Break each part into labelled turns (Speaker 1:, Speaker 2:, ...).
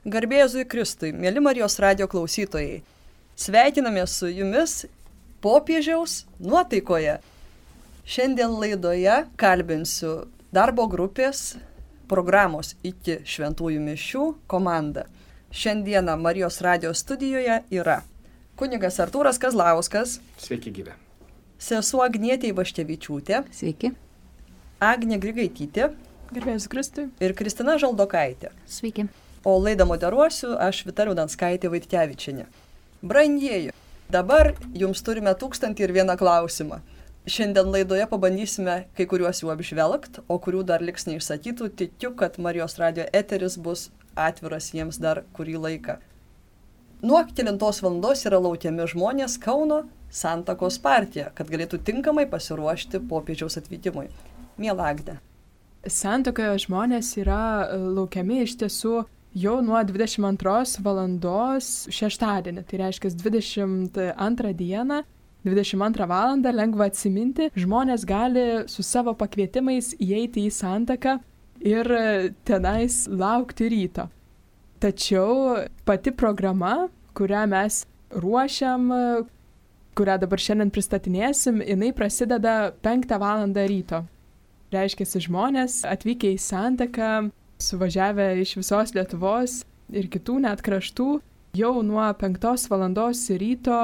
Speaker 1: Garbė Jėzui Kristui, mėly Marijos radijo klausytojai. Sveikinamės su jumis popiežiaus nuotaikoje. Šiandien laidoje kalbinsiu darbo grupės programos iki šventųjų mišių komandą. Šiandieną Marijos radijo studijoje yra kunigas Artūras Kazlauskas.
Speaker 2: Sveiki gyvi.
Speaker 1: Sesuo Agnietė Ivaškevičiūtė.
Speaker 3: Sveiki.
Speaker 1: Agnė Grigaitytė.
Speaker 4: Garbė Jėzui Kristui.
Speaker 1: Ir Kristina Žaldokaitė.
Speaker 3: Sveiki.
Speaker 1: O laidą moderuosiu aš Vita Rudanskaitė Vaitkevičienė. Brangieji, dabar jums turime 1001 klausimą. Šiandien laidoje pabandysime kai kuriuos jų apžvelgti, o kurių dar liks neišsakytų. Tikiu, kad Marijos radijo eteris bus atviras jiems dar kurį laiką. Nuo 9 valandos yra laukiami žmonės Kauno Santakos partija, kad galėtų tinkamai pasiruošti popiežiaus atvykimui. Miela Agne.
Speaker 4: Santuokoje žmonės yra laukiami iš tiesų jau nuo 22 valandos šeštadienį. Tai reiškia 22 dieną, 22 valandą, lengva atsiminti. Žmonės gali su savo pakvietimais įeiti į santuoką ir tenais laukti ryto. Tačiau pati programa, kurią mes ruošiam, kurią dabar šiandien pristatinėsim, jinai prasideda 5 valandą ryto. Reiškia, žmonės atvykę į santuoką, suvažiavę iš visos Lietuvos ir kitų net kraštų, jau nuo 5 valandos ryto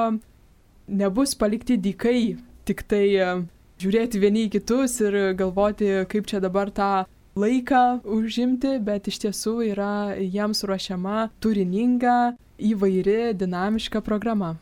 Speaker 4: nebus palikti dykai, tik tai žiūrėti vieni į kitus ir galvoti, kaip čia dabar tą laiką užimti, bet iš tiesų yra jiems ruošiama turininga, įvairi, dinamiška programa.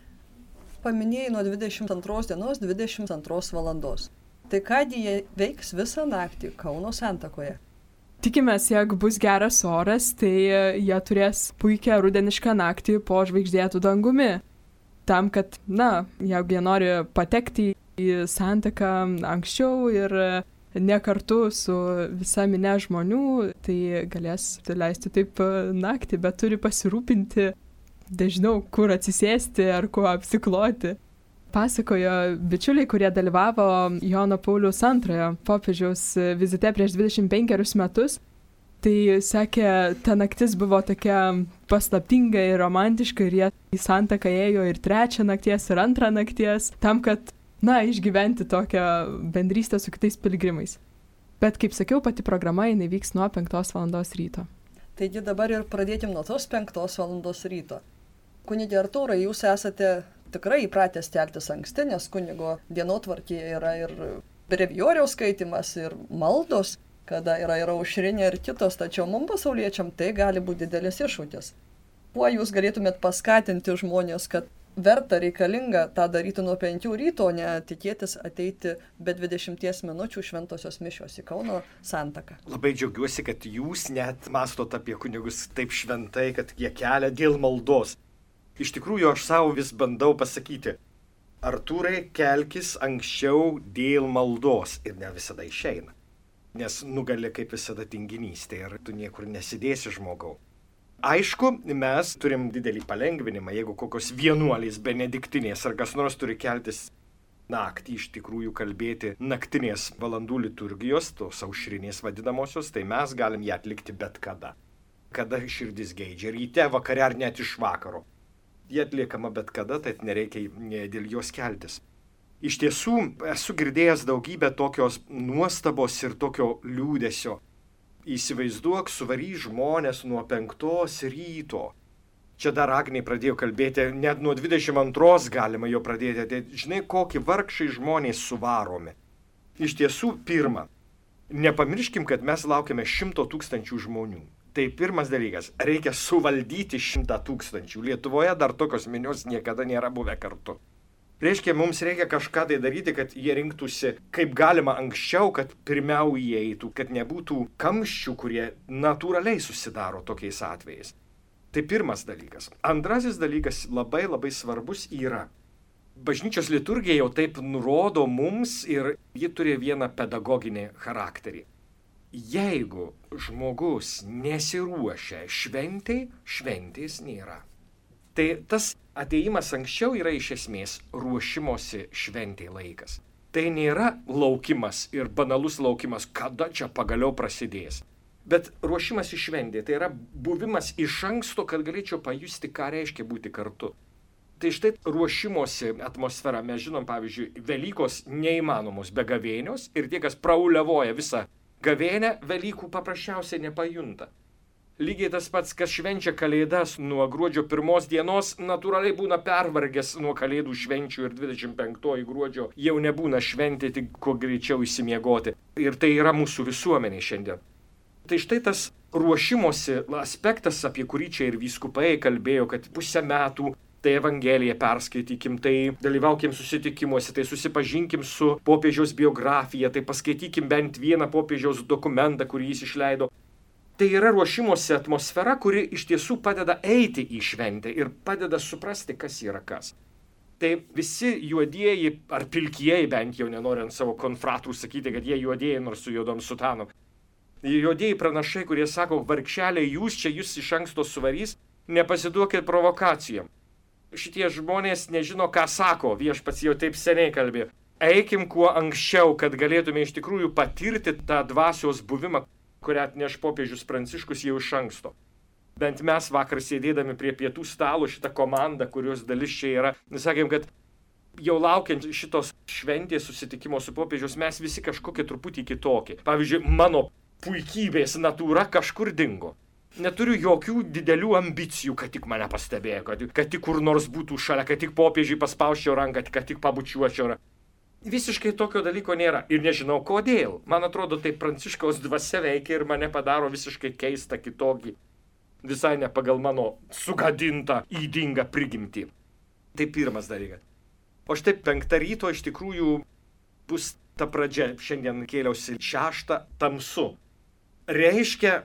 Speaker 1: Paminėjai nuo 22 dienos 22 valandos. Tai kągi jie veiks visą naktį Kauno Santakoje?
Speaker 4: Tikimės, jeigu bus geras oras, tai jie turės puikią rudenišką naktį po žvaigždėtų dangumi. Tam, kad, jeigu jie nori patekti į santuoką anksčiau ir ne kartu su visa minia žmonių, tai galės leisti taip naktį, bet turi pasirūpinti, nežinau, kur atsisėsti ar kuo apsikloti. Pasakojo bičiuliai, kurie dalyvavo Jono Pauliaus II popiežiaus vizite prieš 25 metus. Tai sakė, ta naktis buvo tokia paslaptinga ir romantiška ir jie į santuoką ėjo ir 3 nakties, ir 2 nakties, tam, kad, išgyventi tokią bendrystę su kitais piligrimais. Bet, kaip sakiau, pati programa jinai vyks nuo 5 valandos ryto.
Speaker 1: Taigi dabar ir pradėkim nuo tos 5 valandos ryto. Kunige Artūrai, jūs esate tikrai įpratęs keltis anksti, nes kunigo dienotvarkėje yra ir brevijoriaus skaitimas, ir maldos, kada yra ir aušrinė ir kitos, tačiau mums pasauliečiam tai gali būti didelis iššūkis. Kuo jūs galėtumėt paskatinti žmonės, kad verta reikalinga tą daryti nuo 5 ryto, o ne tikėtis ateiti be 20 minučių šventosios mišios į Kauno Santaką?
Speaker 2: Labai džiaugiuosi, kad jūs net mąstot apie kunigus taip šventai, kad jie kelia dėl maldos. Iš tikrųjų, aš savo vis bandau pasakyti, Artūrai, kelkis anksčiau dėl maldos ir ne visada išeina. Nes nugali kaip visada tinginystė ir tu niekur nesidėsi žmogau. Aišku, mes turim didelį palengvinimą, jeigu kokios vienuolės benediktinės ar kas nors turi keltis naktį, iš tikrųjų kalbėti naktinės valandų liturgijos, tos aušrinės vadinamosios, tai mes galim ją atlikti bet kada. Kada širdis geidžia, ryte, vakare ar net iš vakaro. Jie atliekama bet kada, tai nereikia dėl jos keltis. Iš tiesų, esu girdėjęs daugybę tokios nuostabos ir tokio liūdesio. Įsivaizduok, suvary žmonės nuo 5 ryto. Čia dar Agnė pradėjo kalbėti, net nuo 22 galima jo pradėti. Tai, žinai, kokie vargšai žmonės suvaromi. Iš tiesų, pirma, nepamirškim, kad mes laukiame 100 000 žmonių. Tai pirmas dalykas, reikia suvaldyti 100 000. Lietuvoje dar tokios minios niekada nėra buvę kartu. Reiškia, mums reikia kažką tai daryti, kad jie rinktųsi kaip galima anksčiau, kad pirmiau įeitų, kad nebūtų kamščių, kurie natūraliai susidaro tokiais atvejais. Tai pirmas dalykas. Antrasis dalykas labai labai svarbus yra. Bažnyčios liturgija jau taip nurodo mums ir ji turi vieną pedagoginį charakterį. Jeigu žmogus nesiruošia šventei, šventės nėra. Tai tas atėjimas anksčiau yra iš esmės ruošimosi šventei laikas. Tai nėra laukimas ir banalus laukimas, kada čia pagaliau prasidės. Bet ruošimas į šventę, tai yra buvimas iš anksto, kad galėčiau pajusti, ką reiškia būti kartu. Tai štai ruošimosi atmosfera, mes žinom, pavyzdžiui, Velykos neįmanomos be gavėnios ir tie, kas prauliavoja visą gavėnę, Velykų paprasčiausiai nepajunta. Lygiai tas pats, kas švenčia Kalėdas nuo gruodžio 1 dienos, natūraliai būna pervargęs nuo Kalėdų švenčių ir 25 gruodžio jau nebūna šventė, tik kuo greičiau išsimiegoti. Ir tai yra mūsų visuomenė šiandien. Tai štai tas ruošimosi aspektas, apie kurį čia ir vyskupai kalbėjo, kad pusę metų tai Evangeliją perskaitykim, tai dalyvaukim susitikimuose, tai susipažinkim su popiežiaus biografija, tai paskaitykim bent vieną popiežiaus dokumentą, kurį jis išleido. Tai yra ruošimosi atmosfera, kuri iš tiesų padeda eiti į šventę ir padeda suprasti, kas yra kas. Tai visi juodieji ar pilkieji, bent jau nenorint savo konfratų sakyti, kad jie juodieji nors su juodom sutanom. Juodieji pranašai, kurie sako, vargšeliai, jūs iš anksto suvarys, nepasiduokit provokacijom. Šitie žmonės nežino, ką sako, viešpats jau taip seniai kalbėjo. Eikim kuo anksčiau, kad galėtume iš tikrųjų patirti tą dvasios buvimą, kurią atneš popiežius Pranciškus jau iš anksto. Bent mes vakar sėdėdami prie pietų stalo, šitą komandą, kurios dalis čia yra, sakėm, kad jau laukiant šitos šventės susitikimo su popiežius, mes visi kažkokie truputį kitokie. Pavyzdžiui, mano puikybės natūra kažkur dingo. Neturiu jokių didelių ambicijų, kad tik mane pastebėjo, kad tik kur nors būtų šalia, kad tik popiežiui paspauščiau ranką, kad tik pabučiuočiau. Visiškai tokio dalyko nėra ir nežinau kodėl. Man atrodo, tai Pranciškaus dvasia veikia ir mane padaro visiškai keistą kitokį, visai ne pagal mano sugadintą, ydingą prigimtį. Tai pirmas dalykas. O štai 5 ryto iš tikrųjų bus ta pradžia. Šiandien kėliausi 6 tamsu. Reiškia,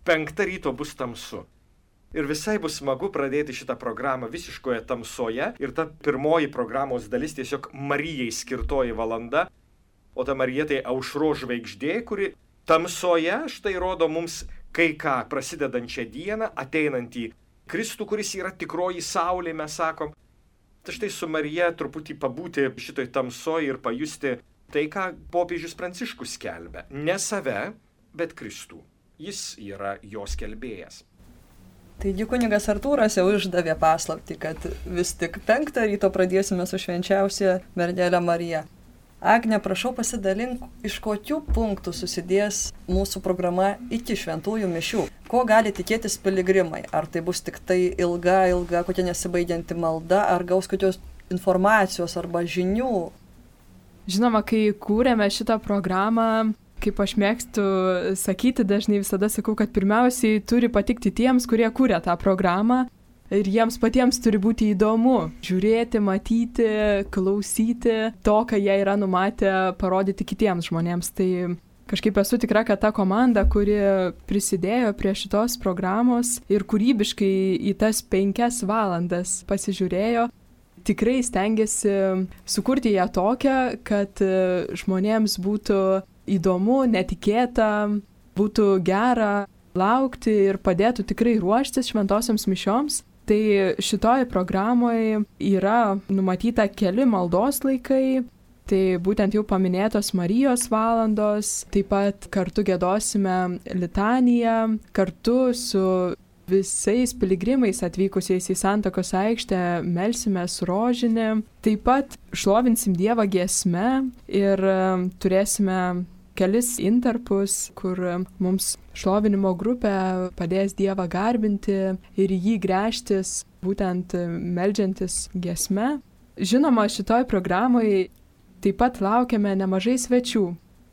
Speaker 2: 5 ryto bus tamsu. Ir visai bus smagu pradėti šitą programą visiškoje tamsoje. Ir ta pirmoji programos dalis tiesiog Marijai skirtoji valanda. O ta Marija tai aušros žvaigždė, kuri tamsoje štai rodo mums kai ką prasidedančią dieną, ateinantį Kristų, kuris yra tikroji saulė, mes sakom. Tai štai su Marija truputį pabūti šitoj tamsoje ir pajusti tai, ką popiežius Pranciškus skelbia. Ne save, bet Kristų. Jis yra jo skelbėjas.
Speaker 1: Taigi kunigas Artūras jau išdavė paslaptį, kad vis tik 5 ryto pradėsime su švenčiausia mergelė Marija. Agne, prašau pasidalink, iš kokių punktų susidės mūsų programa iki šventųjų mišių. Ko gali tikėtis piligrimai? Ar tai bus tik tai ilga, kokia nesibaigianti malda, ar gaus kokios informacijos arba žinių?
Speaker 4: Žinoma, kai kūrėme šitą programą, kaip aš mėgstu sakyti, dažnai visada sakau, kad pirmiausiai turi patikti tiems, kurie kūrė tą programą ir jiems patiems turi būti įdomu žiūrėti, matyti, klausyti to, ką jie yra numatę parodyti kitiems žmonėms. Tai kažkaip esu tikra, kad ta komanda, kuri prisidėjo prie šitos programos ir kūrybiškai į tas 5 valandas pasižiūrėjo, tikrai stengiasi sukurti ją tokią, kad žmonėms būtų įdomu, netikėta, būtų gera laukti ir padėtų tikrai ruoštis šventosioms mišioms. Tai šitoj programoje yra numatyta keli maldos laikai, tai būtent jau paminėtos Marijos valandos, taip pat kartu giedosime litaniją, kartu su visais piligrimais atvykusiais į Santakos aikštę melsimės rožinį, taip pat šlovinsim Dievą giesme ir turėsime kelis intarpus, kur mums šlovinimo grupė padės Dievą garbinti ir jį gręžtis, būtent meldžiantis giesme. Žinoma, šitoj programai taip pat laukiame nemažai svečių.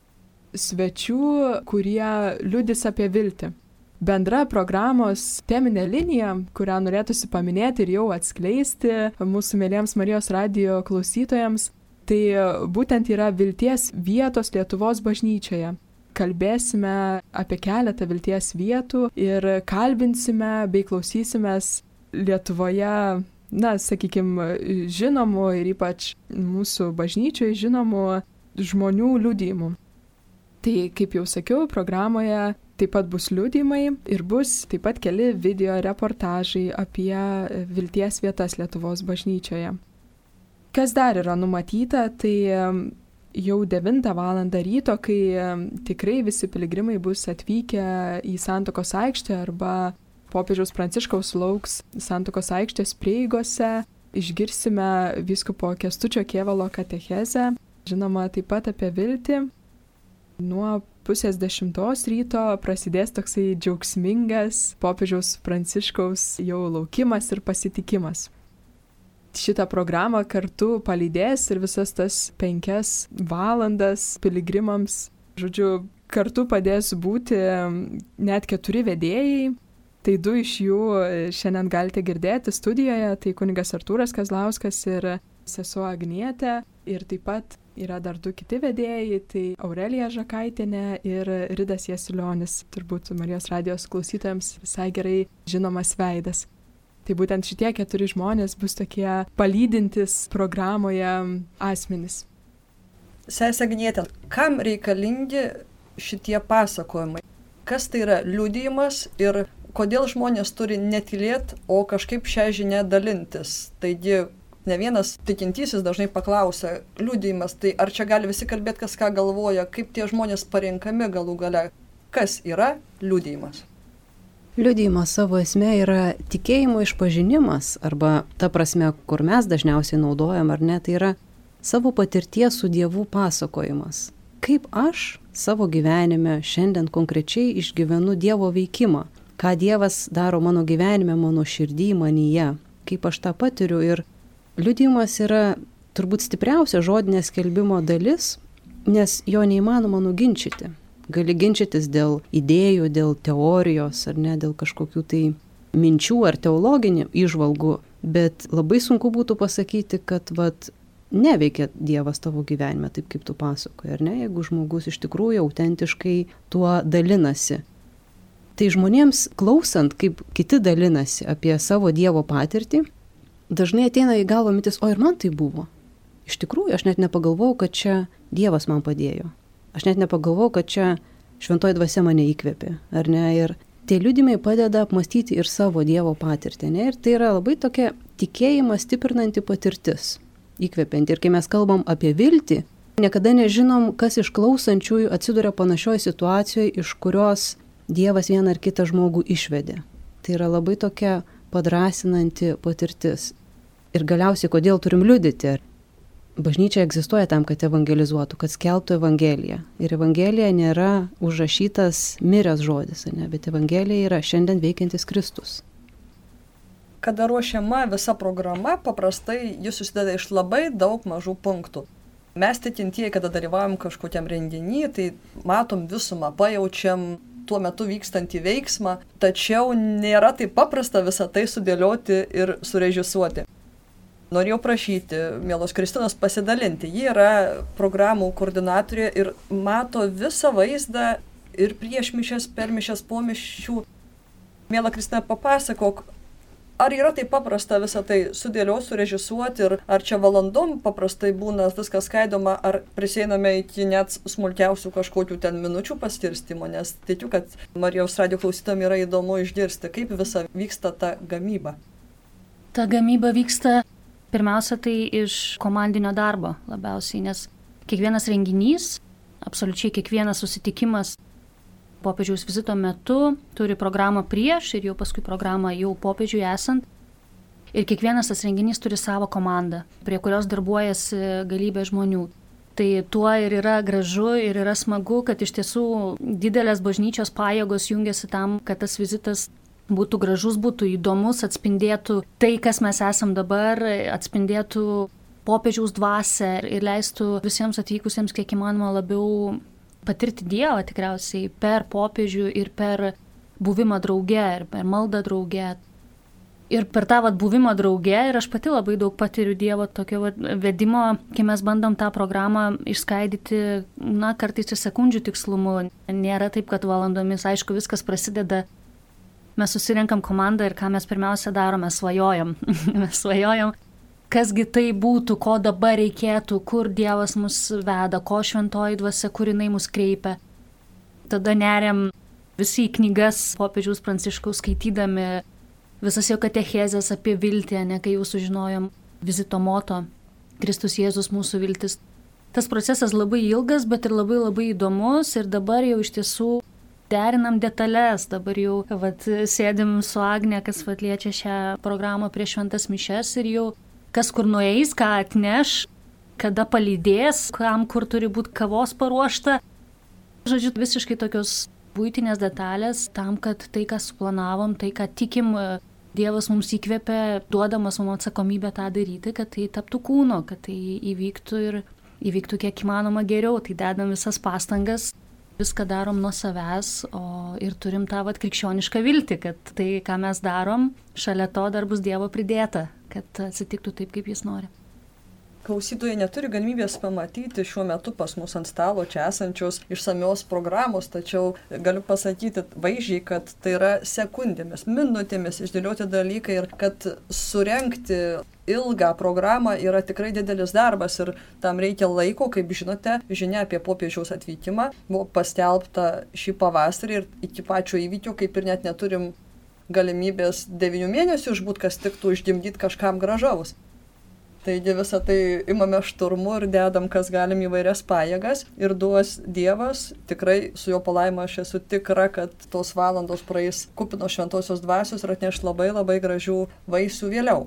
Speaker 4: Svečių, kurie liudys apie viltį. Bendra programos teminė linija, kurią norėtųsi paminėti ir jau atskleisti mūsų mėlyjams Marijos radijo klausytojams, tai būtent yra vilties vietos Lietuvos bažnyčioje. Kalbėsime apie keletą vilties vietų ir kalbinsime bei klausysimės Lietuvoje, sakykime, žinomų ir ypač mūsų bažnyčioje žinomų žmonių liudijimų. Tai, kaip jau sakiau, programoje taip pat bus liudijimai ir bus taip pat keli video reportažai apie vilties vietas Lietuvos bažnyčioje. Kas dar yra numatyta, tai jau 9 val. Ryto, kai tikrai visi piligrimai bus atvykę į Santuokos aikštę arba popiežiaus Pranciškaus lauks Santuokos aikštės prieigose. Išgirsime vyskupo Kęstučio Kėvalo katechezę, žinoma taip pat apie viltį. Nuo 9:30 ryto prasidės toksai džiaugsmingas popiežiaus Pranciškaus jau laukimas ir pasitikimas. Šitą programą kartu palydės ir visas tas 5 valandas piligrimams. Žodžiu, kartu padės būti net 4 vedėjai. Tai 2 iš jų šiandien galite girdėti studijoje, tai kunigas Artūras Kazlauskas ir sesuo Agnietė. Ir taip pat yra dar 2 kiti vedėjai, tai Aurelija Žakaitienė ir Ridas Jasilionis, turbūt Marijos radijos klausytojams visai gerai žinomas veidas. Tai būtent šitie 4 žmonės bus tokie palydintys programoje asmenys.
Speaker 1: Sesė Agnietė, kam reikalingi šitie pasakojimai? Kas tai yra liudijimas ir kodėl žmonės turi netylėti, o kažkaip šią žinią dalintis? Taigi, ne vienas tikintysis dažnai paklausia, liudijimas, tai ar čia gali visi kalbėti, kas ką galvoja, kaip tie žmonės parenkami galų gale? Kas yra liudijimas?
Speaker 3: Liudijimas savo esmė yra tikėjimo išpažinimas, arba ta prasme, kur mes dažniausiai naudojam, ar ne, tai yra savo patirties su Dievu pasakojimas. Kaip aš savo gyvenime šiandien konkrečiai išgyvenu Dievo veikimą, ką Dievas daro mano gyvenime, mano širdį, manyje, kaip aš tą patiriu. Ir liudijimas yra turbūt stipriausia žodinė skelbimo dalis, nes jo neįmanoma nuginčyti. Gali ginčytis dėl idėjų, dėl teorijos ar ne, dėl kažkokių tai minčių ar teologinių įžvalgų, bet labai sunku būtų pasakyti, kad neveikia Dievas tavo gyvenime taip, kaip tu pasakoji, ar ne, jeigu žmogus iš tikrųjų autentiškai tuo dalinasi. Tai žmonėms klausant, kaip kiti dalinasi apie savo Dievo patirtį, dažnai ateina į galvą mintis, o ir man tai buvo. Iš tikrųjų, aš net nepagalvojau, kad čia Dievas man padėjo. Aš net nepagalvojau, kad čia šventoji dvasia mane įkvėpė, ar ne? Ir tie liudijimai padeda apmastyti ir savo Dievo patirtį, ne? Ir tai yra labai tokia tikėjimą stiprinanti patirtis, įkvėpianti. Ir kai mes kalbam apie viltį, niekada nežinom, kas iš klausančiųjų atsiduria panašioje situacijoje, iš kurios Dievas vieną ar kitą žmogų išvedė. Tai yra labai tokia padrasinanti patirtis. Ir galiausiai, kodėl turim liudyti? Bažnyčia egzistuoja tam, kad evangelizuotų, kad skelbtų Evangeliją. Ir Evangelija nėra užrašytas miręs žodis, ne? Bet Evangelija yra šiandien veikiantis Kristus.
Speaker 1: Kada ruošiama visa programa, paprastai jis susideda iš labai daug mažų punktų. Mes tikintieji, kada dalyvaujam kažkokiam renginį, tai matom visumą, pajaučiam tuo metu vykstantį veiksmą, tačiau nėra taip paprasta visą tai sudėlioti ir surežisuoti. Norėjau prašyti mielos Kristinos pasidalinti. Ji yra programų koordinatorė ir mato visą vaizdą ir prieš mišias, per mišias, po mišių. Miela Kristina, papasakok, ar yra taip paprasta visą tai sudėlioti, surežisuoti ir ar čia valandom paprastai būna viskas skaidoma, ar priseiname iki net smulkiausių kažkokių ten minučių paskirstimo, nes tikiu, kad Marijos radijo klausytojam yra įdomu išgirsti, kaip visa vyksta ta gamyba.
Speaker 5: Ta gamyba vyksta pirmiausia tai iš komandinio darbo labiausiai, nes kiekvienas renginys, absoliučiai kiekvienas susitikimas popiežiaus vizito metu turi programą prieš ir jau paskui programą jau popiežiui esant. Ir kiekvienas tas renginys turi savo komandą, prie kurios darbuojasi galybė žmonių. Tai tuo ir yra gražu ir yra smagu, kad iš tiesų didelės bažnyčios pajėgos jungiasi tam, kad tas vizitas būtų gražus, būtų įdomus, atspindėtų tai, kas mes esam dabar, atspindėtų popiežiaus dvasią ir leistų visiems atvykusiems kiek įmanoma labiau patirti Dievą tikriausiai per popiežių ir per buvimą drauge, ir per maldą drauge. Ir per tą buvimą drauge ir aš pati labai daug patiriu Dievo tokio vedimo, kai mes bandom tą programą išskaidyti, kartais ir sekundžių tikslumu. Nėra taip, kad valandomis, aišku, viskas prasideda. Mes susirenkam komandą ir ką mes pirmiausia darom, mes svajojam. Mes svajojam, kasgi tai būtų, ko dabar reikėtų, kur Dievas mus veda, ko šventoji dvasia, kur jinai mus kreipia. Tada neriam visi į knygas popiežiaus Pranciškaus skaitydami visas jo katechezės apie viltį, kai jau sužinojom vizito moto Kristus Jėzus mūsų viltis. tas procesas labai ilgas, bet ir labai labai įdomus ir dabar jau iš tiesų derinam detalės, dabar jau sėdim su Agne, kas liečia šią programą prieš šventas mišias ir jau kas kur nueis, ką atneš, kada palydės, kam kur turi būti kavos paruošta. Žodžiu, visiškai tokios buitinės detalės tam, kad tai, ką suplanavom, tai, ką tikim, Dievas mums įkvėpė, duodamas mums atsakomybę tą daryti, kad tai taptų kūno, kad tai įvyktų ir įvyktų kiek įmanoma geriau. Tai dedam visas pastangas, viską darom nuo savęs, ir turim tą krikščionišką viltį, kad tai, ką mes darom, šalia to dar bus Dievo pridėta, kad atsitiktų taip, kaip Jis nori.
Speaker 1: Klausytojai neturi galimybės pamatyti šiuo metu pas mus ant stalo čia esančios išsamios programos, tačiau galiu pasakyti vaizdžiai, kad tai yra sekundėmis, minutėmis išdėlioti dalykai ir kad surenkti ilgą programą yra tikrai didelis darbas ir tam reikia laiko, kaip žinote, žinia apie popiežiaus atvykimą buvo paskelbta šį pavasarį ir iki pačio įvykio kaip ir net neturim galimybės 9 mėnesių išbūt, kas tiktų išgimdyti kažkam gražaus. Taigi visą tai imame šturmu ir dedam, kas galim įvairias pajėgas ir duos Dievas. Tikrai su jo palaima aš esu tikra, kad tos valandos praeis kupino šventosios dvasios ir atneš labai labai gražių vaisių vėliau.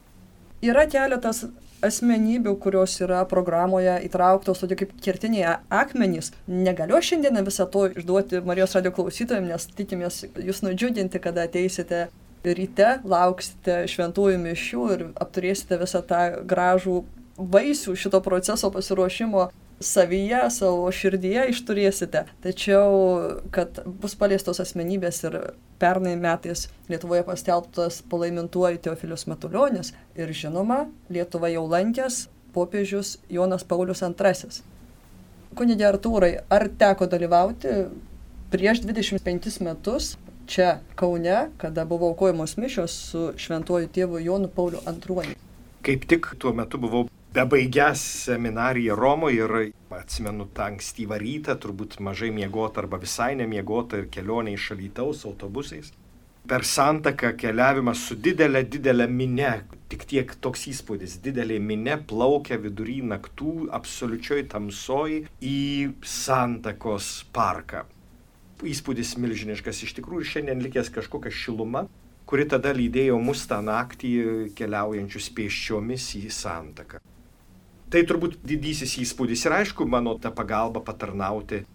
Speaker 1: Yra keletas asmenybių, kurios yra programoje įtrauktos, tokie kaip kertiniai akmenys. Negaliu šiandieną visą to išduoti Marijos radijo klausytojams, nes tikimės jūs nudžiuginti, kada ateisite ryte, lauksite šventųjų mišių ir apturėsite visą tą gražų vaisių šito proceso pasiruošimo savyje, savo širdyje išturėsite. Tačiau, kad bus paliestos asmenybės ir pernai metais Lietuvoje paskelbtas palaimintuoju Teofilius Matulionis ir žinoma, Lietuvą jau lankęs popiežius Jonas Paulius II. Kunige Artūrai, ar teko dalyvauti prieš 25 metus čia Kaune, kada buvo aukojamos mišios su šventuoju tėvu Jonu Pauliu II?
Speaker 2: Kaip tik tuo metu buvau bebaigęs seminariją Romoje ir atsimenu tą ankstyvą rytą, turbūt mažai miegota arba visai nemiegota ir kelionė iš Alytaus autobusais. Per Santaką keliavimas su didelė minia, tik tiek toks įspūdis, didelė minia plaukia vidury naktų, absoliučioj tamsoj į Santakos parką. Įspūdis milžiniškas iš tikrųjų ir šiandien likęs kažkokia šiluma, kuri tada lydėjo mus tą naktį keliaujančius pėsčiomis į Santaką. Tai turbūt didysis įspūdis ir aišku mano ta pagalba patarnauti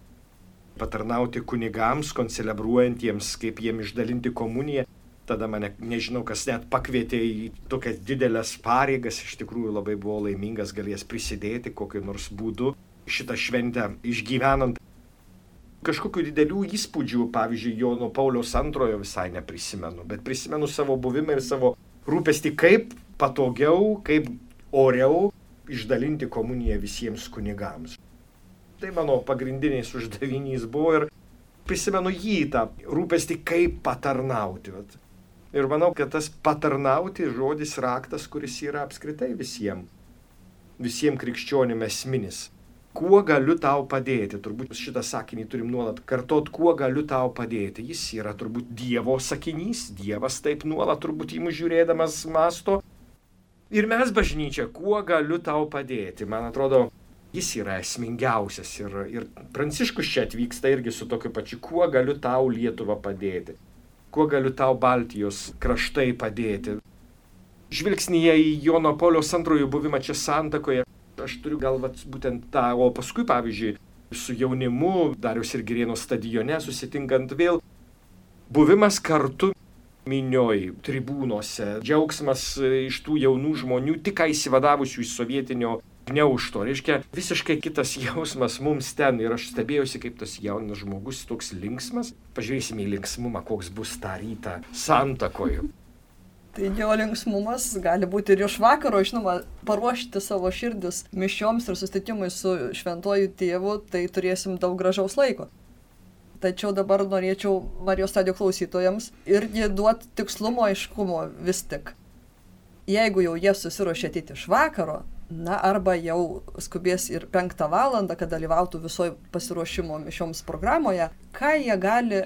Speaker 2: kunigams, koncelebruojantiems, kaip jiem išdalinti komuniją. Tada mane, nežinau, kas net pakvietė į tokias didelės pareigas, iš tikrųjų labai buvau laimingas galėjęs prisidėti kokiu nors būdu šitą šventę išgyvenant. Kažkokių didelių įspūdžių, pavyzdžiui, Jono Pauliaus II visai neprisimenu, bet prisimenu savo buvimą ir savo rūpestį, kaip patogiau, kaip oriau išdalinti komuniją visiems kunigams. Tai mano pagrindinis uždavinys buvo ir prisimenu jį tą rūpestį, kaip patarnauti. Ir manau, kad tas patarnauti žodis raktas, kuris yra apskritai visiems krikščionim esminis. Kuo galiu tau padėti? Turbūt šitą sakinį turim nuolat kartot, kuo galiu tau padėti. Jis yra turbūt Dievo sakinys, Dievas taip nuolat turbūt į mus žiūrėdamas masto. Ir mes bažnyčia, kuo galiu tau padėti? Man atrodo, jis yra esmingiausias ir Pranciškus čia atvyksta irgi su tokiu pačiu, kuo galiu tau Lietuvą padėti, kuo galiu tau Baltijos kraštai padėti. Žvilgsnyje į Jono Pauliaus II buvimą čia Santakoje, aš turiu galvą būtent tą, o paskui, pavyzdžiui, su jaunimu, Dariaus ir Girėno stadione susitinkant vėl, buvimas kartu minioj, tribūnose, džiaugsmas iš tų jaunų žmonių, tik įsivadavusių iš sovietinio gniaužto, reiškia, visiškai kitas jausmas mums ten ir aš stebėjausi, kaip tas jaunas žmogus toks linksmas. Pažiūrėsime į linksmumą, koks bus tą rytą Santakoje.
Speaker 1: Tai jo linksmumas gali būti ir iš vakaro, žinoma, paruošti savo širdis mišioms ir susitikimui su šventuoju tėvu, tai turėsim daug gražaus laiko. Tačiau dabar norėčiau Marijos radijo klausytojams irgi duoti tikslumo aiškumo vis tik. Jeigu jau jie susiruošė ateiti iš vakaro, arba jau skubės ir 5 valandą, kad dalyvautų visoje pasiruošimo mišioms programoje, ką jie gali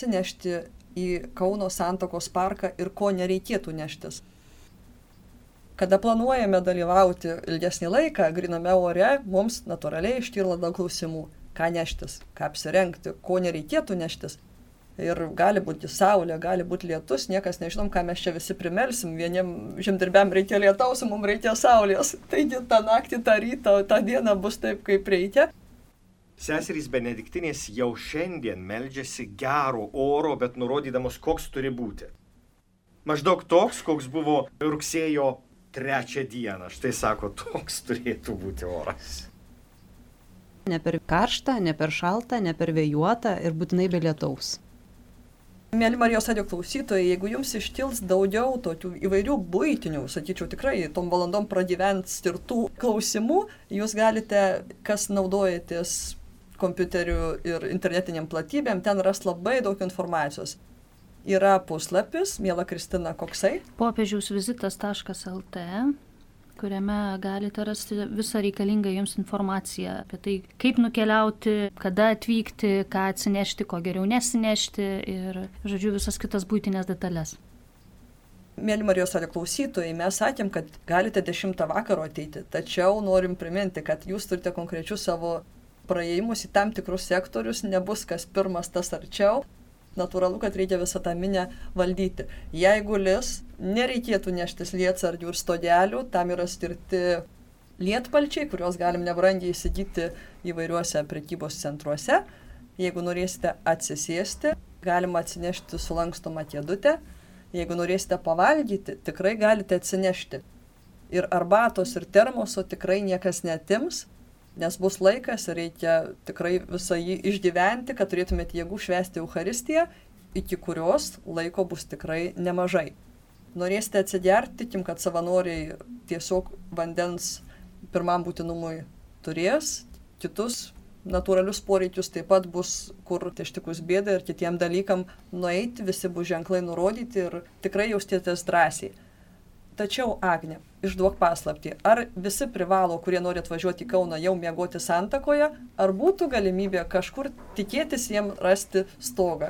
Speaker 1: atsinešti į Kauno Santakos parką ir ko nereikėtų neštis? Kada planuojame dalyvauti ilgesnį laiką gryname ore, mums natūraliai iškyla daug klausimų. Ką neštis, ką apsirengti, ko nereikėtų neštis. Ir gali būti saulė, gali būti lietus, niekas nežinom, ką mes čia visi primelsim. Vieniem žemdirbiam reikia lietaus, mums reikia saulės. Taigi tą naktį, tą rytą, tą dieną bus taip, kaip reikia.
Speaker 2: Seserys Benediktinės jau šiandien meldžiasi gero oro, bet nurodydamos, koks turi būti. Maždaug toks, koks buvo rugsėjo 3 dieną. Štai sako, toks turėtų būti oras.
Speaker 3: Ne per karštą, ne per šaltą, ne per vėjuotą ir būtinai be lietaus.
Speaker 1: Mėly Marijos radijo klausytojai, jeigu jums ištils daugiau tokių įvairių buitinių, sakyčiau, tikrai tom valandom pragyvent skirtų klausimų, jūs galite, kas naudojatės kompiuteriu ir internetiniam platybėm, ten ras labai daug informacijos. Yra puslapis, miela Kristina, koksai?
Speaker 5: popiežiausvizitas.lt, kuriame galite rasti visą reikalingą jums informaciją apie tai, kaip nukeliauti, kada atvykti, ką atsinešti, ko geriau nesinešti ir, žodžiu, visas kitas buitinės detalės.
Speaker 1: Mėly Marijos radijo klausytojai, mes sakėm, kad galite 10 vakaro ateiti, tačiau norim priminti, kad jūs turite konkrečius savo praėjimus į tam tikrus sektorius, nebus kas pirmas tas arčiau. Natūralu, kad reikia visą tą minę valdyti. Jeigu lis, nereikėtų neštis lietsargių ir stodelių, tam yra skirti lietpalčiai, kuriuos galim nebrangiai įsigyti įvairiuose prekybos centruose. Jeigu norėsite atsisėsti, galima atsinešti sulankstomą kėdutę. Jeigu norėsite pavalgyti, tikrai galite atsinešti. Ir arbatos, ir termoso tikrai niekas netims, nes bus laikas ir reikia tikrai visą jį išgyventi, kad turėtumėte jėgų švęsti Eucharistiją, iki kurios laiko bus tikrai nemažai. Norėsite atsigerti, tikim, kad savanoriai tiesiog vandens pirmam būtinumui turės, kitus natūralius poreikius taip pat bus, kur ištikus bėda ir kitiem dalykam nueiti, visi bus ženklai nurodyti ir tikrai jaustėtės drąsiai. Tačiau, Agne, išduok paslaptį, ar visi privalo, kurie nori atvažiuoti į Kauną, jau miegoti Santakoje, ar būtų galimybė kažkur tikėtis jiems rasti stogą?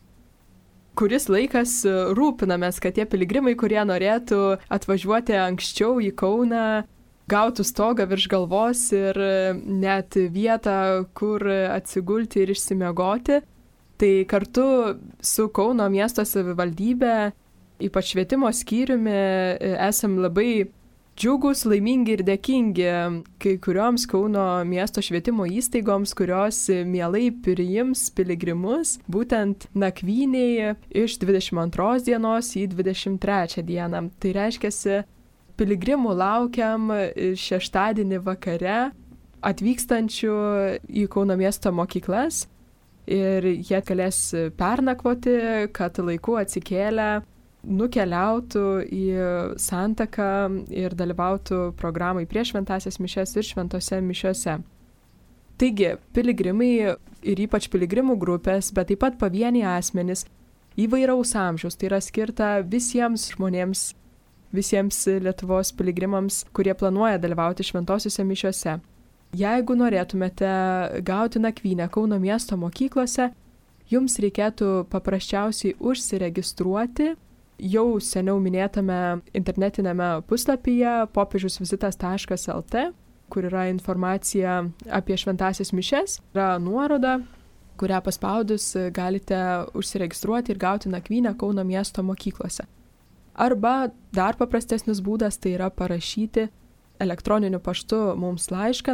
Speaker 4: Kuris laikas rūpinamės, kad tie piligrimai, kurie norėtų atvažiuoti anksčiau į Kauną, gautų stogą virš galvos ir net vietą, kur atsigulti ir išsimiegoti. Tai kartu su Kauno miesto savivaldybe, ypač švietimo skyriumi, esam labai džiugus, laimingi ir dėkingi kai kurioms Kauno miesto švietimo įstaigoms, kurios mielai priims piligrimus būtent nakvyniai iš 22 dienos į 23 dieną. Tai reiškia, piligrimų laukiam šeštadienį vakare atvykstančių į Kauno miesto mokyklas ir jie galės pernakvoti, kad laiku atsikėlę nukeliautų į Santaką ir dalyvautų programai prieš šventąsias mišias ir šventose mišiose. Taigi, piligrimai ir ypač piligrimų grupės, bet taip pat pavieniai asmenys įvairaus amžiaus, tai yra skirta visiems žmonėms, visiems Lietuvos piligrimams, kurie planuoja dalyvauti šventosiuose mišiose. Jeigu norėtumėte gauti nakvynę Kauno miesto mokyklose, jums reikėtų paprasčiausiai užsiregistruoti jau seniau minėtame internetinėme puslapyje popiežiausvizitas.lt, kur yra informacija apie šventąsias mišias, yra nuoroda, kurią paspaudus galite užsiregistruoti ir gauti nakvynę Kauno miesto mokyklose. Arba dar paprastesnis būdas tai yra parašyti elektroniniu paštu mums laišką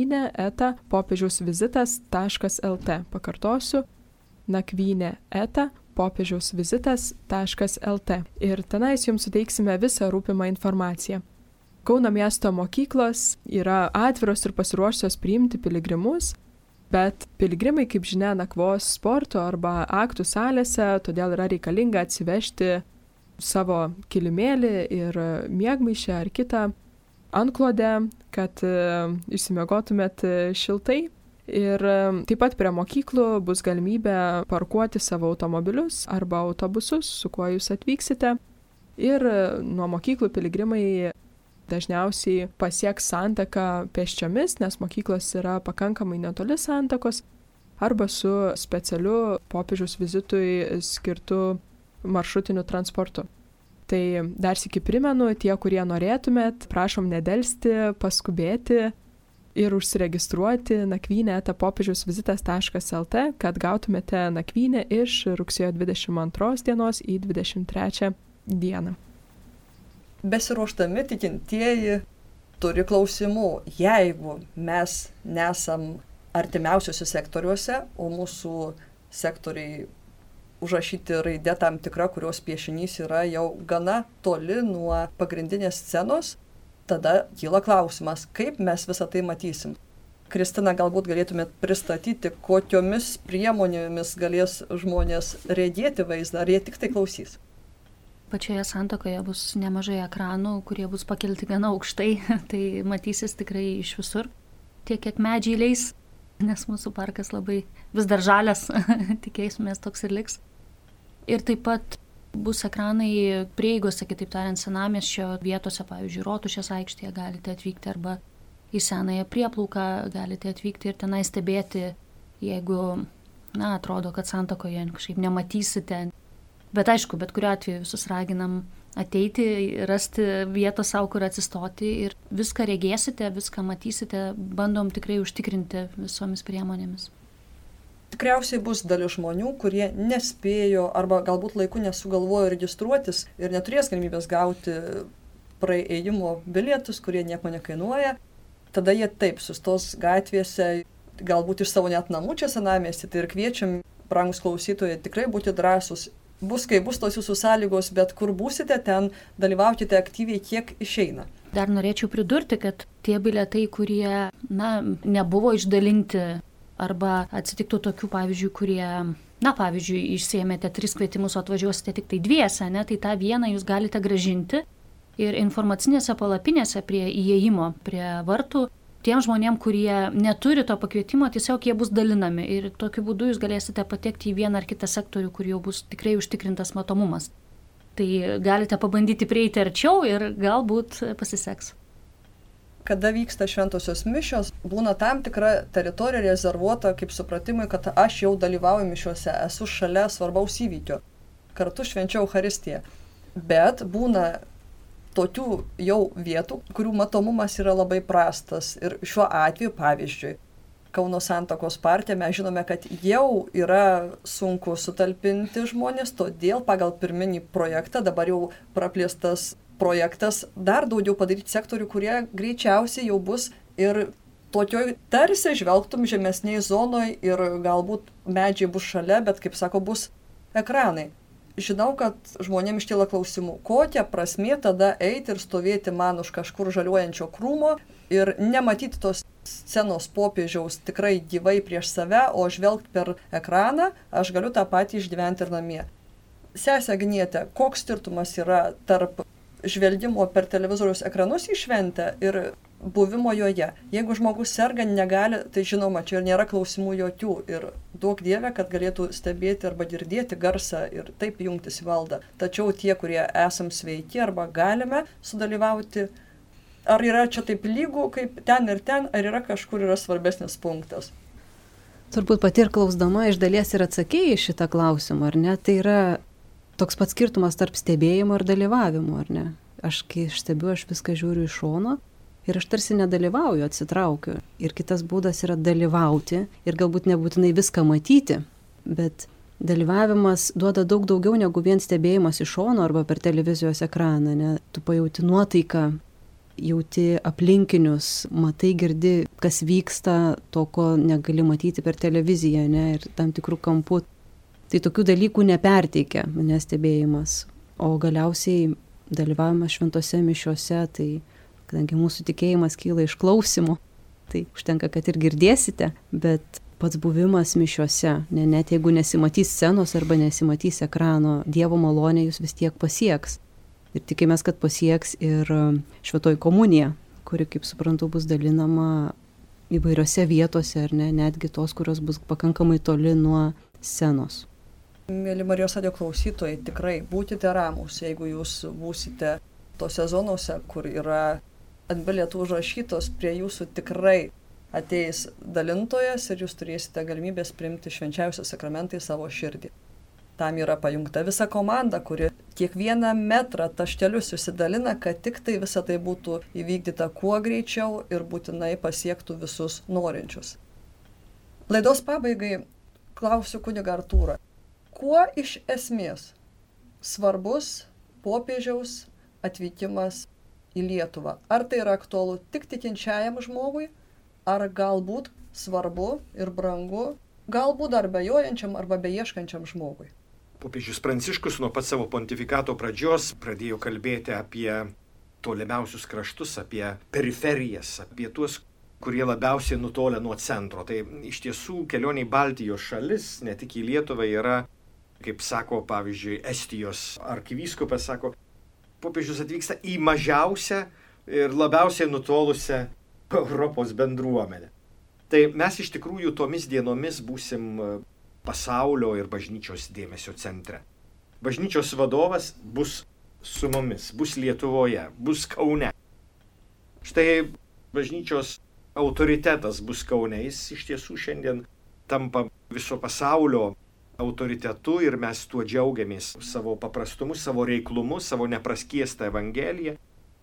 Speaker 4: nakvynė@popiežiausvizitas.lt. Pakartosiu, nakvynė@popiežiausvizitas.lt. Ir tenais jums suteiksime visą rūpimą informaciją. Kauno miesto mokyklos yra atviros ir pasiruošusios priimti piligrimus, bet piligrimai, kaip žinia, nakvos sporto arba aktų salėse, todėl yra reikalinga atsivežti savo kilimėlį ir miegmaišį ar kitą antklodę, kad išsimiegotumėt šiltai. Ir taip pat prie mokyklų bus galimybė parkuoti savo automobilius arba autobusus, su kuo jūs atvyksite. Ir nuo mokyklų piligrimai dažniausiai pasieks Santaką pėsčiomis, nes mokyklos yra pakankamai netoli Santakos, arba su specialiu popiežiaus vizitui skirtu maršrutiniu transportu. Tai dar sykį primenu, tie, kurie norėtumėt, prašom nedelsti, paskubėti ir užsiregistruoti nakvynė@popiežiausvizitas.lt, kad gautumėte nakvynę iš rugsėjo 22 dienos į 23 dieną.
Speaker 1: Besiruošdami tikintieji turi klausimų. Jeigu mes nesam artimiausiuose sektoriuose, o mūsų sektoriai užrašyti raidė tam tikra, kurios piešinys yra jau gana toli nuo pagrindinės scenos, tada kyla klausimas, kaip mes visą tai matysim. Kristina, galbūt galėtumėt pristatyti, kokiomis priemonėmis galės žmonės regėti vaizdą, ar jie tik tai klausys?
Speaker 5: Pačioje santuokoje bus nemažai ekranų, kurie bus pakelti gana aukštai, tai matysis tikrai iš visur. Tiek, kiek medžiai leis, nes mūsų parkas labai vis dar žalias, tikėsimės toks ir liks. Ir taip pat bus ekranai prieigose, kitaip tariant, senamiesčio vietose, pavyzdžiui, Rotušės aikštėje galite atvykti arba į senąją Prieplauką galite atvykti ir tenai stebėti, jeigu, atrodo, kad santuokoje kažkaip nematysite. Bet aišku, bet kuriuo atveju visus raginam ateiti, rasti vietą savo, kur atsistoti ir viską regėsite, viską matysite, bandom tikrai užtikrinti visomis priemonėmis.
Speaker 1: Tikriausiai bus dalis žmonių, kurie nespėjo arba galbūt laiku nesugalvojo registruotis ir neturės galimybės gauti praėjimo bilietus, kurie nieko nekainuoja. Tada jie taip sustos gatvėse, galbūt iš savo net namų čia senamiesty, tai ir kviečiam, brangus klausytojai, tikrai būti drąsūs. Bus, kai bus tos jūsų sąlygos, bet kur būsite, ten dalyvaukite aktyviai, kiek išeina.
Speaker 5: Dar norėčiau pridurti, kad tie bilietai, kurie, nebuvo išdalinti arba atsitiktų tokių, pavyzdžiui, kurie, pavyzdžiui, išsiėmėte 3 kvietimus, o atvažiuosite tik tai 2, tai tą vieną jūs galite grąžinti ir informacinėse palapinėse prie įėjimo, prie vartų, tiem žmonėm, kurie neturi to pakvietimo, tiesiog jie bus dalinami ir tokiu būdu jūs galėsite patekti į vieną ar kitą sektorių, kur jau bus tikrai užtikrintas matomumas. Tai galite pabandyti prieiti arčiau ir galbūt pasiseks.
Speaker 1: Kada vyksta šventosios mišios, būna tam tikra teritorija rezervuota kaip supratimui, kad aš jau dalyvauju mišiuose, esu šalia svarbaus įvykio, kartu švenčiau Eucharistiją. Bet būna tokių jau vietų, kurių matomumas yra labai prastas. Ir šiuo atveju, pavyzdžiui, Kauno Santuokos parke mes žinome, kad jau yra sunku sutalpinti žmonės, todėl pagal pirminį projektą, dabar jau praplėstas projektas, dar daugiau padaryti sektorių, kurie greičiausiai jau bus ir tokioj tarsi žvelgtum žemesniai zonoj ir galbūt medžiai bus šalia, bet, kaip sako, bus ekranai. Žinau, kad žmonėms iškyla klausimų, kokia prasmė tada eiti ir stovėti man už kažkur žaliuojančio krūmo ir nematyti tos scenos popiežiaus tikrai gyvai prieš save, o žvelgti per ekraną, aš galiu tą patį išgyventi ir namie. Sesė Agnietė, koks skirtumas yra tarp žvelgimo per televizoriaus ekranus į šventę ir buvimo joje? Jeigu žmogus serga, negali, tai žinoma, čia ir nėra klausimų jokių ir duok Dieve, kad galėtų stebėti arba girdėti garsą ir taip jungtis į maldą. Tačiau tie, kurie esam sveiki arba galime sudalyvauti, ar yra čia taip lygu, kaip ten ir ten, ar yra kažkur yra svarbesnis punktas?
Speaker 3: Turbūt pati ir klausdama iš dalies ir atsakėjai šitą klausimą, ar ne? Tai yra toks pats skirtumas tarp stebėjimo ir dalyvavimo, ar ne? Aš kai stebiu, aš viską žiūriu iš šono. Ir aš tarsi nedalyvauju, atsitraukiu. Ir kitas būdas yra dalyvauti ir galbūt nebūtinai viską matyti, bet dalyvavimas duoda daug daugiau negu vien stebėjimas iš šono arba per televizijos ekraną. Ne? Tu pajauti nuotaiką, jauti aplinkinius, matai, girdi, kas vyksta, to, ko negali matyti per televiziją, ne? Ir tam tikrų kampų. Tai tokių dalykų neperteikia stebėjimas. O galiausiai dalyvavimas šventose mišiuose, tai kadangi mūsų tikėjimas kyla iš klausimo, tai užtenka, kad ir girdėsite, bet pats buvimas mišiuose, net jeigu nesimatys scenos arba nesimatys ekrano, Dievo malonė jūs vis tiek pasieks. Ir tikimės, kad pasieks ir šventoji komunija, kuri, kaip suprantu, bus dalinama įvairiose vietose, ar ne, netgi tos, kurios bus pakankamai toli nuo scenos.
Speaker 1: Mėly Marijos radijo klausytojai, tikrai būkite ramūs, jeigu jūs būsite tose zonose, kur yra ant bilietų užrašytos, prie jūsų tikrai ateis dalintojas ir jūs turėsite galimybės priimti švenčiausią sakramentą į savo širdį. Tam yra pajungta visa komanda, kuri kiekvieną metrą taštelius susidalina, kad tik tai visą tai būtų įvykdyta kuo greičiau ir būtinai pasiektų visus norinčius. Laidos pabaigai klausiu kunigą Artūrą. Kuo iš esmės svarbus popiežiaus atvykimas į Lietuvą? Ar tai yra aktualu tik tikinčiajam žmogui, ar galbūt svarbu ir brangu, galbūt dar bejojančiam arba beieškančiam žmogui?
Speaker 2: Popiežius Pranciškus nuo pat savo pontifikato pradžios pradėjo kalbėti apie tolimiausius kraštus, apie periferijas, apie tuos, kurie labiausiai nutolę nuo centro. Tai iš tiesų kelionė į Baltijos šalis, ne tik į Lietuvą, yra, kaip sako, pavyzdžiui, Estijos arkivyskupas, sako, popiežius atvyksta į mažiausią ir labiausiai nutolusią Europos bendruomenę. Tai mes iš tikrųjų tomis dienomis būsim pasaulio ir bažnyčios dėmesio centre. Bažnyčios vadovas bus su mumis, bus Lietuvoje, bus Kaune. Štai bažnyčios autoritetas bus Kaune, jis iš tiesų šiandien tampa viso pasaulio autoritetu ir mes tuo džiaugiamės savo paprastumu, savo reiklumu, savo nepraskiestą evangeliją.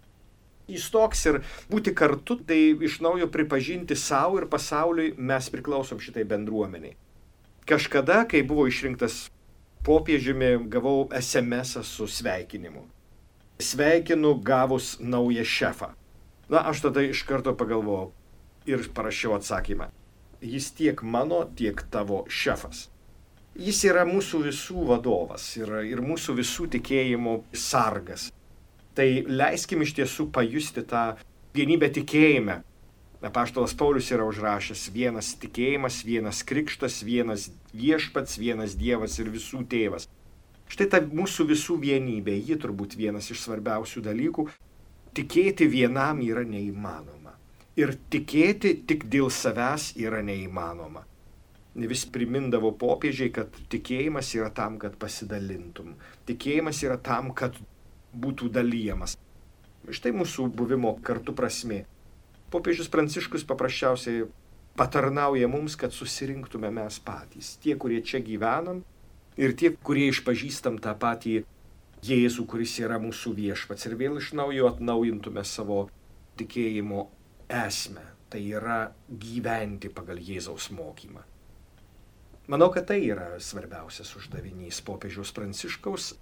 Speaker 2: Jis toks ir būti kartu, tai iš naujo pripažinti savo ir pasauliui mes priklausom šitai bendruomeniai. Kažkada, kai buvo išrinktas popiežiumi, gavau SMS su sveikinimu. Sveikinu gavus naują šefą. Na, aš tada iš karto pagalvojau ir parašiau atsakymą. Jis tiek mano, tiek tavo šefas. Jis yra mūsų visų vadovas ir mūsų visų tikėjimo sargas. Tai leiskim iš tiesų pajusti tą vienybę tikėjime. Apaštalas Paulius yra užrašęs: vienas tikėjimas, vienas krikštas, vienas viešpats, vienas Dievas ir visų tėvas. Štai ta mūsų visų vienybė, ji turbūt vienas iš svarbiausių dalykų. Tikėti vienam yra neįmanoma. Ir tikėti tik dėl savęs yra neįmanoma. Vis primindavo popiežiai, kad tikėjimas yra tam, kad pasidalintum. Tikėjimas yra tam, kad būtų dalyjamas. Štai mūsų buvimo kartu prasmė. Popiežius Pranciškus paprasčiausiai patarnauja mums, kad susirinktume mes patys. Tie, kurie čia gyvenam ir tie, kurie išpažįstam tą patį Jėzų, kuris yra mūsų viešpats. Ir vėl iš naujo atnaujintume savo tikėjimo esmę. Tai yra gyventi pagal Jėzaus mokymą. Manau, kad tai yra svarbiausias uždavinys popiežiaus Pranciškaus.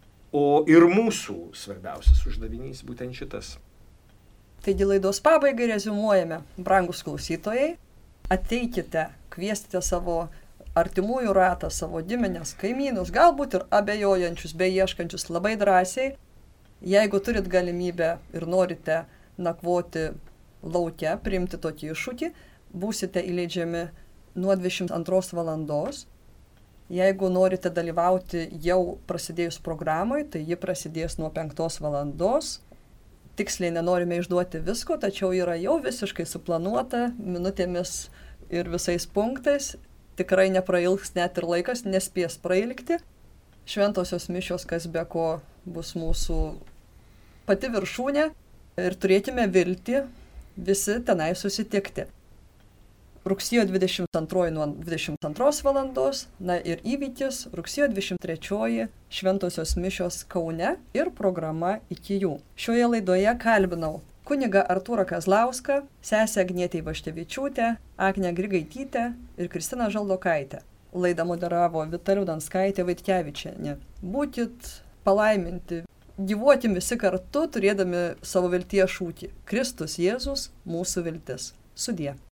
Speaker 2: O ir mūsų svarbiausias uždavinys būtent šitas.
Speaker 1: Taigi laidos pabaigai reziumuojame, brangus klausytojai, ateikite, kvieskite savo artimųjų ratą, savo giminės, kaimynus, galbūt ir abejojančius, beieškančius labai drąsiai. Jeigu turit galimybę ir norite nakvoti lauke, priimti tokį iššūkį, būsite įleidžiami nuo 22 valandos. Jeigu norite dalyvauti jau prasidėjus programai, tai ji prasidės nuo 5 valandos. Tiksliai nenorime išduoti visko, tačiau yra jau visiškai suplanuota minutėmis ir visais punktais. Tikrai neprailgs net ir laikas, nespės prailgti. Šventosios mišios, kas be ko, bus mūsų pati viršūnė ir turėtume viltį visi tenai susitikti. Rugsėjo 22 nuo 22 valandos, na ir įvykis rugsėjo 23 šventosios mišios Kaune ir programa iki jų. Šioje laidoje kalbinau kunigą Artūrą Kazlauską, sesę Agnietę Ivaškevičiūtę, Agnę Grigaitytę ir Kristiną Žaldokaitę. Laidą moderavo Vita Liudanskaitė Vaitkevičienė. Būkit palaiminti, gyvuokim visi kartu, turėdami savo vilties šūkį. Kristus Jėzus, mūsų viltis. Sudie.